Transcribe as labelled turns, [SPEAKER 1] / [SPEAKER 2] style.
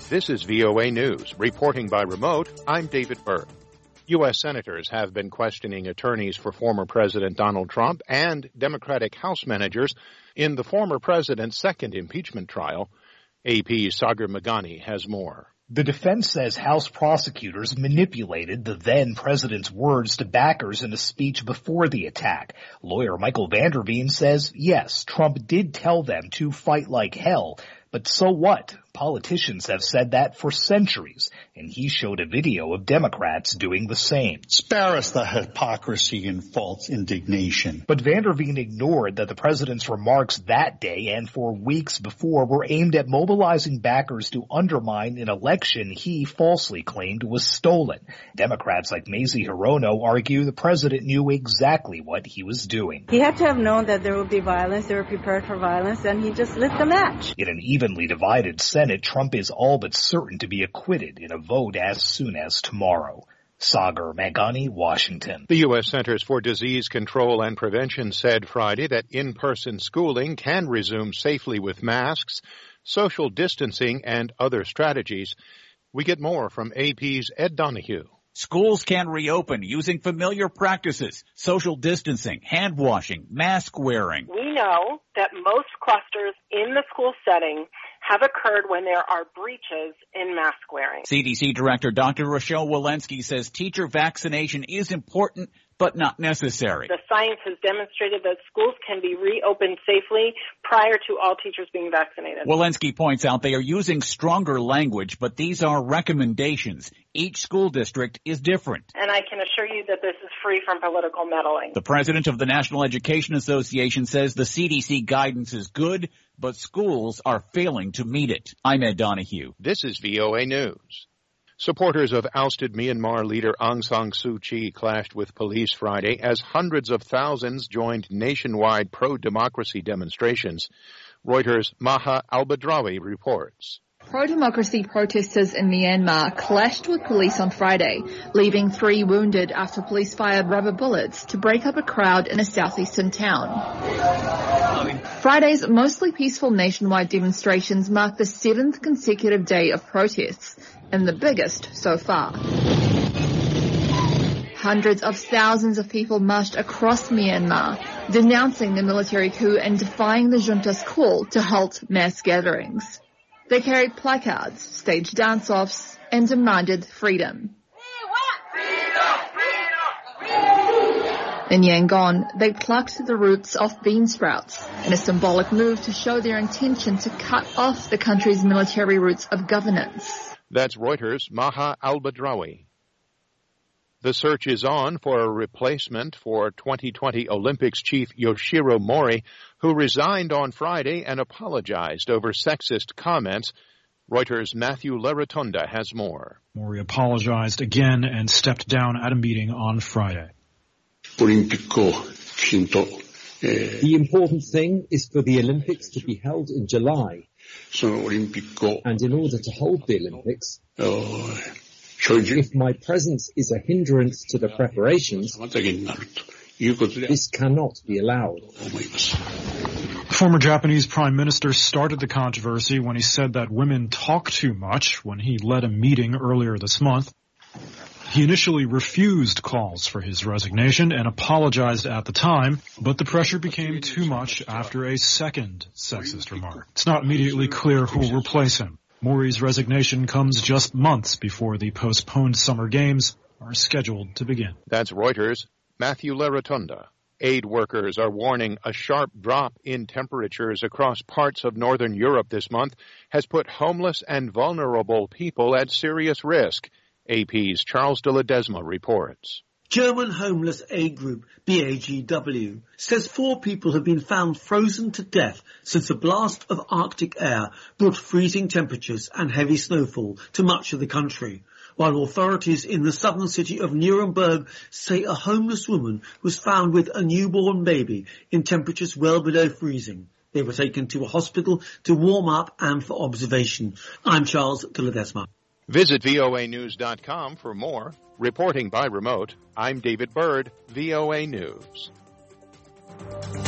[SPEAKER 1] This is VOA News. Reporting by remote, I'm David Byrd. U.S. senators have been questioning attorneys for former President Donald Trump and Democratic House managers in the former president's second impeachment trial. AP's Sagar Meghani has more.
[SPEAKER 2] The defense says House prosecutors manipulated the then president's words to backers in a speech before the attack. Lawyer Michael Vanderveen says, yes, Trump did tell them to fight like hell. But so what? Politicians have said that for centuries, and he showed a video of Democrats doing the same.
[SPEAKER 3] Spare us the hypocrisy and false indignation.
[SPEAKER 2] But Vanderveen ignored that the president's remarks that day and for weeks before were aimed at mobilizing backers to undermine an election he falsely claimed was stolen. Democrats like Mazie Hirono argue the president knew exactly what he was doing.
[SPEAKER 4] He had to have known that there would be violence. They were prepared for violence, and he just lit the match.
[SPEAKER 2] In an evenly divided Senate, Trump is all but certain to be acquitted in a vote as soon as tomorrow. Sagar Meghani, Washington.
[SPEAKER 1] The U.S. Centers for Disease Control and Prevention said Friday that in-person schooling can resume safely with masks, social distancing, and other strategies. We get more from AP's Ed Donahue.
[SPEAKER 5] Schools can reopen using familiar practices, social distancing, hand washing, mask wearing.
[SPEAKER 6] We know that most clusters in the school setting have occurred when there are breaches in mask wearing.
[SPEAKER 5] CDC Director Dr. Rochelle Walensky says teacher vaccination is important, but not necessary.
[SPEAKER 6] The science has demonstrated that schools can be reopened safely prior to all teachers being vaccinated.
[SPEAKER 5] Walensky points out they are using stronger language, but these are recommendations. Each school district is different.
[SPEAKER 6] And I can assure you that this is free from political meddling.
[SPEAKER 5] The president of the National Education Association says the CDC guidance is good, but schools are failing to meet it. I'm Ed Donahue.
[SPEAKER 1] This is VOA News. Supporters of ousted Myanmar leader Aung San Suu Kyi clashed with police Friday as hundreds of thousands joined nationwide pro-democracy demonstrations. Reuters' Maha Al-Badrawi reports.
[SPEAKER 7] Pro-democracy protesters in Myanmar clashed with police on Friday, leaving 3 wounded after police fired rubber bullets to break up a crowd in a southeastern town. Friday's mostly peaceful nationwide demonstrations marked the 7th consecutive day of protests, and the biggest so far. Hundreds of thousands of people marched across Myanmar, denouncing the military coup and defying the junta's call to halt mass gatherings. They carried placards, staged dance-offs, and demanded freedom. In Yangon, they plucked the roots off bean sprouts in a symbolic move to show their intention to cut off the country's military roots of governance.
[SPEAKER 1] That's Reuters' Maha Al-Badrawi. The search is on for a replacement for 2020 Olympics chief Yoshiro Mori, who resigned on Friday and apologized over sexist comments. Reuters' Matthew Larotonda has more.
[SPEAKER 8] Mori apologized again and stepped down at a meeting on Friday.
[SPEAKER 9] The important thing is for the Olympics to be held in July. And in order to hold the Olympics, if my presence is a hindrance to the preparations, this cannot be allowed.
[SPEAKER 8] Former Japanese Prime Minister started the controversy when he said that women talk too much when he led a meeting earlier this month. He initially refused calls for his resignation and apologized at the time, but the pressure became too much after a second sexist remark. It's not immediately clear who will replace him. Mori's resignation comes just months before the postponed summer games are scheduled to begin.
[SPEAKER 1] That's Reuters' Matthew Larotonda. Aid workers are warning a sharp drop in temperatures across parts of northern Europe this month has put homeless and vulnerable people at serious risk. AP's Charles de Ledesma reports.
[SPEAKER 10] German homeless aid group BAGW says 4 people have been found frozen to death since a blast of Arctic air brought freezing temperatures and heavy snowfall to much of the country, while authorities in the southern city of Nuremberg say a homeless woman was found with a newborn baby in temperatures well below freezing. They were taken to a hospital to warm up and for observation. I'm Charles de Ledesma.
[SPEAKER 1] Visit voanews.com for more. Reporting by remote, I'm David Byrd, VOA News.